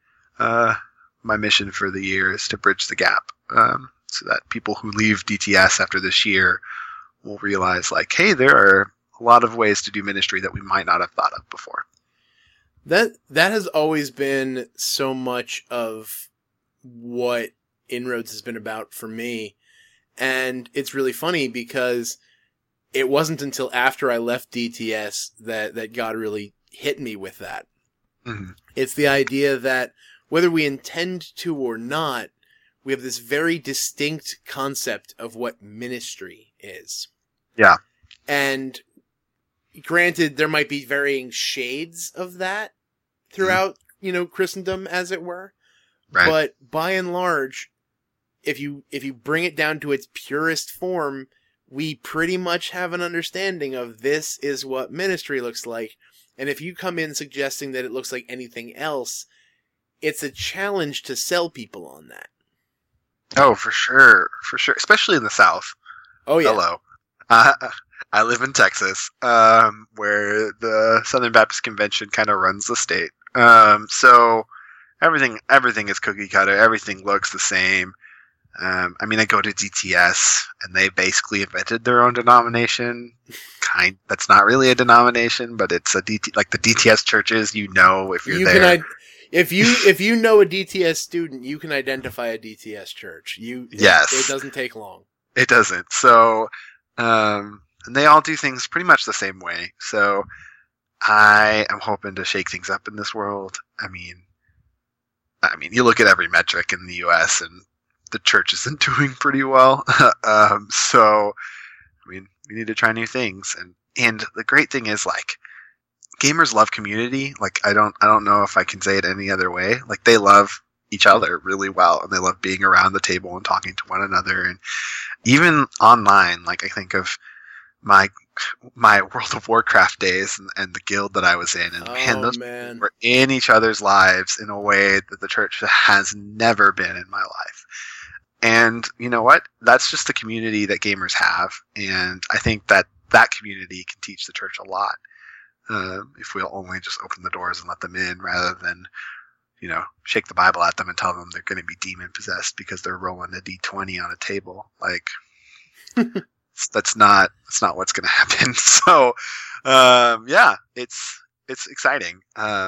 my mission for the year, is to bridge the gap, so that people who leave DTS after this year will realize, like, hey, there are a lot of ways to do ministry that we might not have thought of before. That has always been so much of what Inroads has been about for me. And it's really funny because it wasn't until after I left DTS that God really hit me with that. Mm-hmm. It's the idea that whether we intend to or not, we have this very distinct concept of what ministry is. Yeah. And granted, there might be varying shades of that throughout, Christendom, as it were. Right. But by and large, if you bring it down to its purest form, we pretty much have an understanding of this is what ministry looks like. And if you come in suggesting that it looks like anything else, it's a challenge to sell people on that. Oh, for sure. For sure. Especially in the South. Oh, yeah. Hello. I live in Texas, where the Southern Baptist Convention kind of runs the state. So everything is cookie cutter. Everything looks the same. I mean, I go to DTS, and they basically invented their own denomination. That's not really a denomination, but it's a like the DTS churches. If you're there. If you know a DTS student, you can identify a DTS church. Yes. It doesn't take long. It doesn't. So, and they all do things pretty much the same way. So, I am hoping to shake things up in this world. I mean, you look at every metric in the U.S. and the church isn't doing pretty well. So, we need to try new things. And the great thing is, like, gamers love community. Like, I don't know if I can say it any other way. Like, they love each other really well, and they love being around the table and talking to one another. And even online, like, I think of my World of Warcraft days and the guild that I was in, and those people were in each other's lives in a way that the church has never been in my life. And you know what? That's just the community that gamers have, and I think that community can teach the church a lot. If we'll only just open the doors and let them in, rather than, shake the Bible at them and tell them they're going to be demon possessed because they're rolling a D20 on a table. Like, that's not what's going to happen. So, yeah, it's exciting.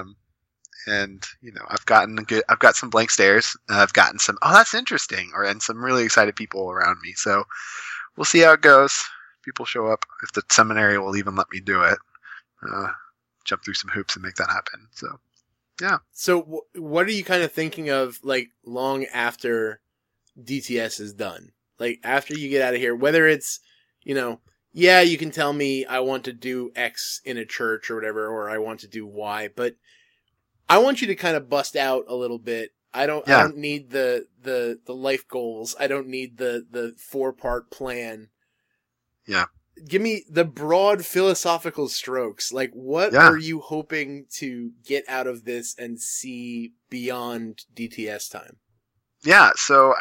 And I've got some blank stares. I've gotten some, oh, that's interesting, and some really excited people around me. So we'll see how it goes. People show up. If the seminary will even let me do it. Jump through some hoops and make that happen. So, yeah. So, what are you kind of thinking of, like, long after DTS is done? Like, after you get out of here, whether it's, yeah, you can tell me I want to do X in a church or whatever, or I want to do Y, but I want you to kind of bust out a little bit. I don't need the life goals. I don't need the 4-part plan. Yeah. Give me the broad philosophical strokes. Like, what are you hoping to get out of this and see beyond DTS time? Yeah, so,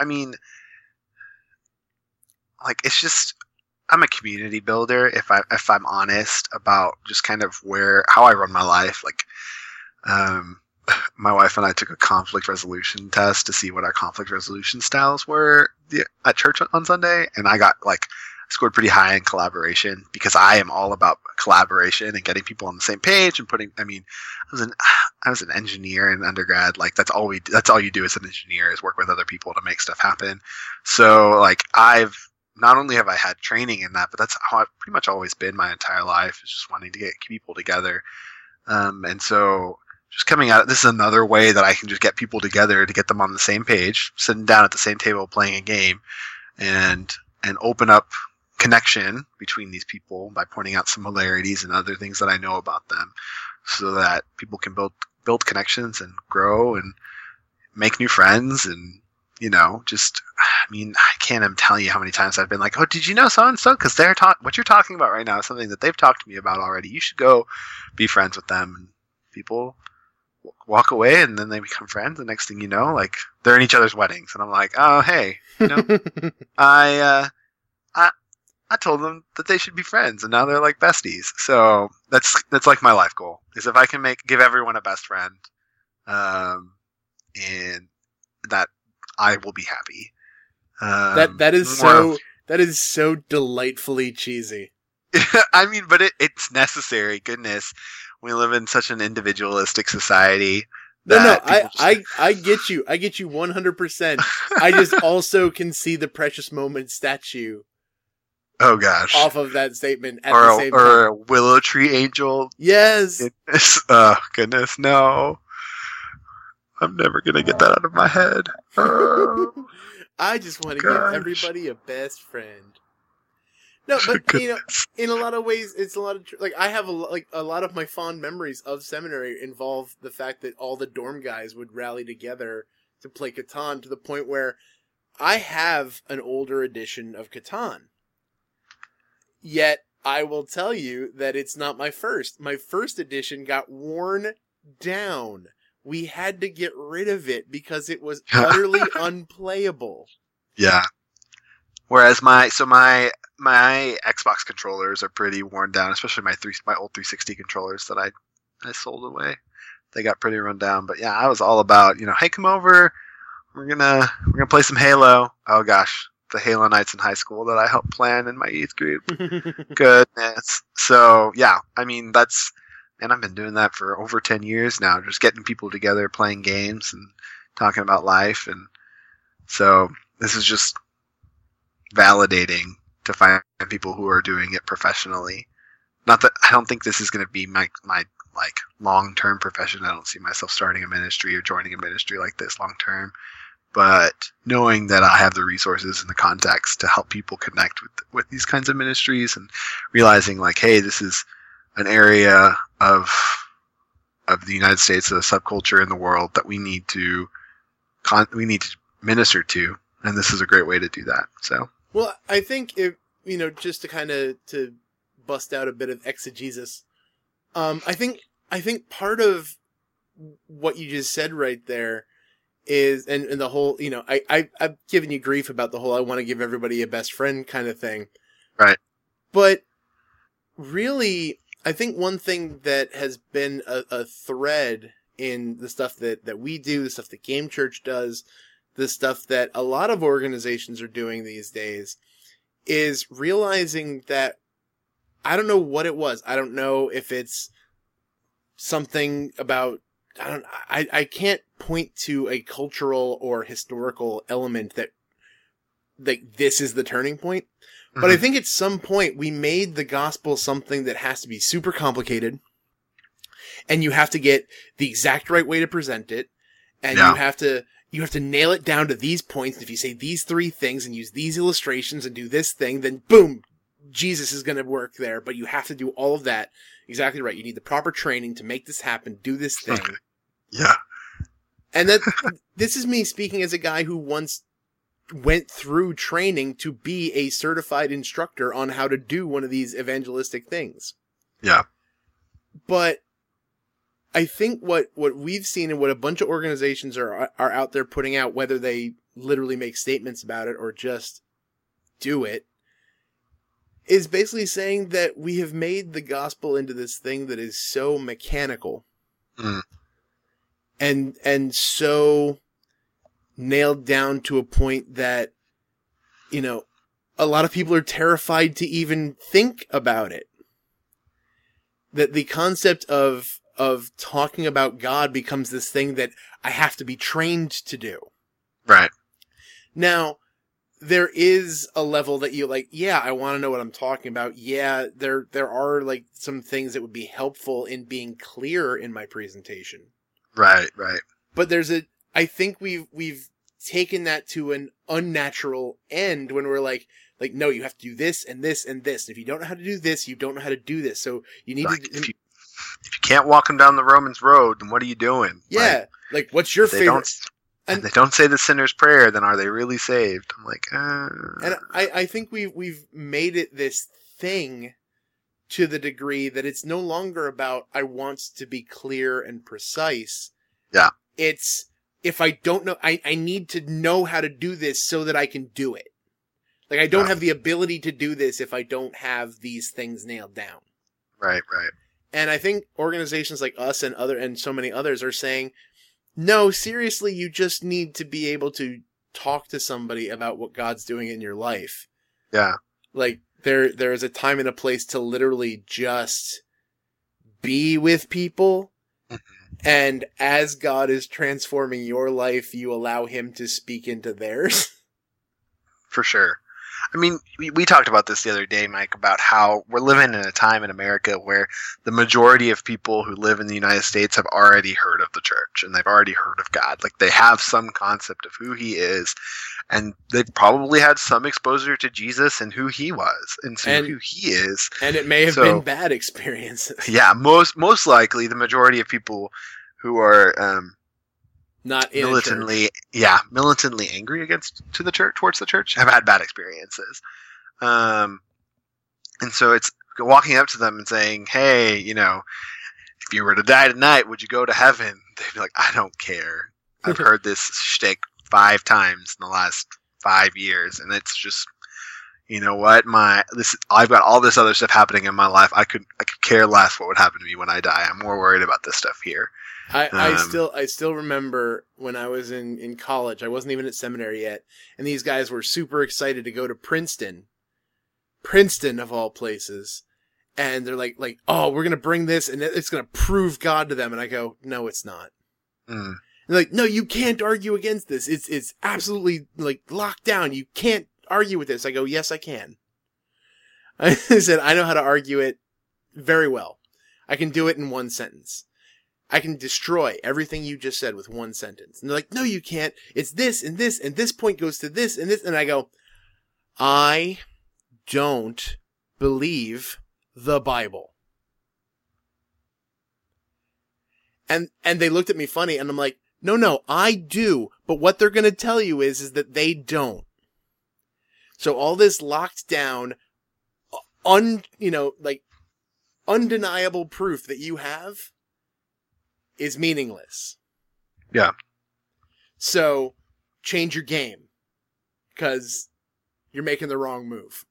it's just, I'm a community builder, if I'm honest about just kind of how I run my life. Like, my wife and I took a conflict resolution test to see what our conflict resolution styles were at church on Sunday, and I got, scored pretty high in collaboration, because I am all about collaboration and getting people on the same page and I was an engineer in undergrad. Like, that's all you do as an engineer, is work with other people to make stuff happen. So, I've not only have I had training in that, but that's how I've pretty much always been my entire life, is just wanting to get people together. And so just coming out, this is another way that I can just get people together to get them on the same page, sitting down at the same table playing a game, and open up connection between these people by pointing out similarities and other things that I know about them, so that people can build connections and grow and make new friends. And I can't even tell you how many times I've been like, oh, did you know so and so? Because what you're talking about right now is something that they've talked to me about already. You should go be friends with them. And people walk away, and then they become friends. The next thing you know, they're in each other's weddings, and I'm like, oh, hey, I told them that they should be friends, and now they're like besties. So that's like my life goal, is if I can give everyone a best friend, and that I will be happy. That is so delightfully cheesy. But it's necessary. Goodness, We live in such an individualistic society. No, that I get you. I get you 100%. I just also can see the Precious Moment statue oh gosh. off of that statement at the same time. Or a willow tree angel. Yes. Oh goodness, no. I'm never gonna get that out of my head. Oh, I just want to gosh. give everybody a best friend. No, but you know, in a lot of ways, it's a lot of like I have a lot of my fond memories of seminary involve the fact that all the dorm guys would rally together to play Catan to the point where I have an older edition of Catan. Yet I will tell you that it's not my first. My first edition got worn down. We had to get rid of it because it was utterly unplayable. Yeah. Whereas my Xbox controllers are pretty worn down, especially my old 360 controllers that I sold away. They got pretty run down. But yeah, I was all about, hey, come over. We're gonna play some Halo. Oh gosh, the Halo nights in high school that I helped plan in my youth group. Goodness. So yeah, I mean and I've been doing that for over 10 years now, just getting people together, playing games and talking about life. And so this is just validating to find people who are doing it professionally. Not that I don't think this is going to be my like long-term profession. I don't see myself starting a ministry or joining a ministry like this long-term. But knowing that I have the resources and the contacts to help people connect with these kinds of ministries, and realizing like, hey, this is an area of the United States, a subculture in the world that we need to minister to, and this is a great way to do that. So, well, I think if just to kind of to bust out a bit of exegesis, I think part of what you just said right there is, and the whole, I've given you grief about the whole I want to give everybody a best friend kind of thing, right? But really, I think one thing that has been a thread in the stuff that we do, the stuff that Game Church does, the stuff that a lot of organizations are doing these days, is realizing that I don't know what it was. I don't know if it's something about, I can't point to a cultural or historical element that like this is the turning point. But I think at some point we made the gospel something that has to be super complicated, and you have to get the exact right way to present it, and you have to nail it down to these points. And if you say these three things and use these illustrations and do this thing, then boom, Jesus is going to work there. But you have to do all of that exactly right. You need the proper training to make this happen, do this thing. Okay. Yeah. And that this is me speaking as a guy who once went through training to be a certified instructor on how to do one of these evangelistic things. Yeah. But I think what we've seen and what a bunch of organizations are out there putting out, whether they literally make statements about it or just do it, is basically saying that we have made the gospel into this thing that is so mechanical and so nailed down to a point that, a lot of people are terrified to even think about it. That the concept of talking about God becomes this thing that I have to be trained to do. Right. Now, there is a level that you like, yeah, I want to know what I'm talking about. Yeah, there are like some things that would be helpful in being clear in my presentation. Right. But I think we've taken that to an unnatural end when we're like, no, you have to do this and this and this. And if you don't know how to do this, you don't know how to do this. So you need to. If you can't walk them down the Romans road, then what are you doing? Yeah. Like what's your favorite? And they don't say the sinner's prayer, then are they really saved? I'm like, And I think we've made it this thing to the degree that it's no longer about I want to be clear and precise. Yeah. It's if I don't know, I need to know how to do this so that I can do it. Like I don't have the ability to do this if I don't have these things nailed down. Right. And I think organizations like us and so many others are saying, no, seriously, you just need to be able to talk to somebody about what God's doing in your life. Yeah. Like there is a time and a place to literally just be with people. Mhm. And as God is transforming your life, you allow him to speak into theirs. For sure. I mean, we talked about this the other day, Mike, about how we're living in a time in America where the majority of people who live in the United States have already heard of the church and they've already heard of God. Like, they have some concept of who he is, and they've probably had some exposure to Jesus and who he was and who he is. And it may have been bad experiences. Yeah, most likely the majority of people who are not in militantly angry towards the church have had bad experiences, and so it's walking up to them and saying, hey, if you were to die tonight, would you go to heaven? They'd be like, I don't care. I've heard this shtick 5 times in the last 5 years, and it's just, you know what, I've got all this other stuff happening in my life. I could care less what would happen to me when I die. I'm more worried about this stuff here. I still remember when I was in college. I wasn't even at seminary yet, and these guys were super excited to go to Princeton of all places, and they're like, oh, we're gonna bring this, and it's gonna prove God to them. And I go, no, it's not. Mm. They're like, no, you can't argue against this. It's absolutely locked down. You can't argue with this. I go, yes, I can. I said, I know how to argue it very well. I can do it in one sentence. I can destroy everything you just said with one sentence. And they're like, no, you can't. It's this and this, and this point goes to this and this. And I go, I don't believe the Bible. And they looked at me funny, and I'm like, no, I do. But what they're going to tell you is that they don't. So all this locked down, undeniable proof that you have is meaningless. Yeah. So change your game, because you're making the wrong move.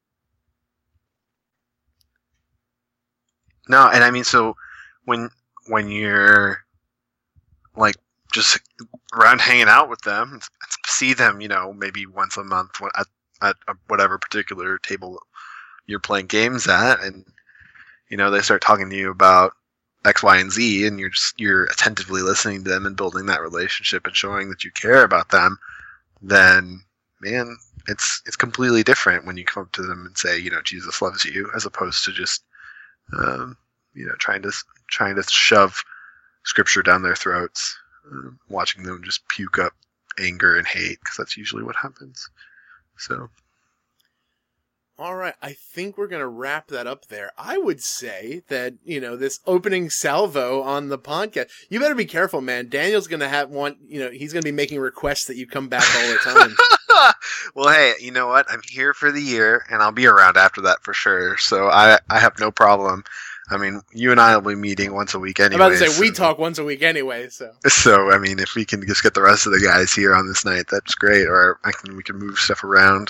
No, and I mean, so when you're just around hanging out with them, see them, maybe once a month at whatever particular table you're playing games at, and they start talking to you about X, Y, and Z, and you're attentively listening to them and building that relationship and showing that you care about them, then, man, it's completely different when you come up to them and say, Jesus loves you, as opposed to just, trying to shove scripture down their throats, watching them just puke up anger and hate, because that's usually what happens. So. All right, I think we're going to wrap that up there. I would say that, this opening salvo on the podcast, you better be careful, man. Daniel's going to he's going to be making requests that you come back all the time. Well, hey, you know what? I'm here for the year, and I'll be around after that for sure. So I have no problem. I mean, you and I will be meeting once a week anyway. I'm about to say, we talk once a week anyway, so. So, I mean, if we can just get the rest of the guys here on this night, that's great. Or we can move stuff around.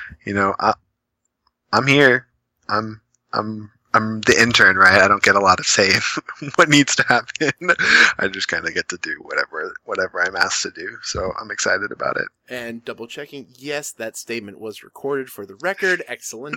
I'm here. I'm the intern, right? I don't get a lot of say in what needs to happen. I just kind of get to do whatever I'm asked to do. So I'm excited about it. And double checking, yes, that statement was recorded for the record. Excellent.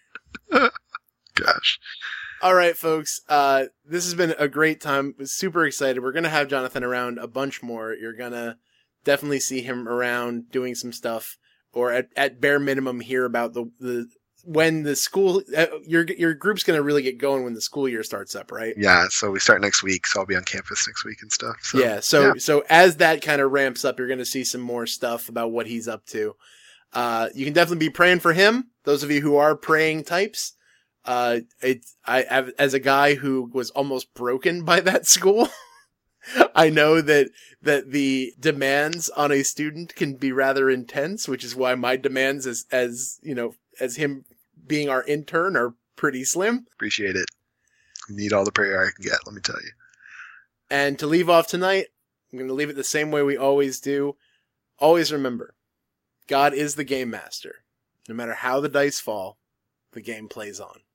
Gosh. All right, folks. This has been a great time. Super excited. We're gonna have Jonathan around a bunch more. You're gonna definitely see him around doing some stuff, or at bare minimum hear about the when the school, your group's going to really get going when the school year starts up, right? Yeah, so we start next week, so I'll be on campus next week and stuff. So, yeah, so as that kind of ramps up, you're going to see some more stuff about what he's up to. You can definitely be praying for him. Those of you who are praying types, as a guy who was almost broken by that school, I know that the demands on a student can be rather intense, which is why my demands as him being our intern are pretty slim. Appreciate it. Need all the prayer I can get, let me tell you. And to leave off tonight, I'm going to leave it the same way we always do. Always remember, God is the game master. No matter how the dice fall, the game plays on.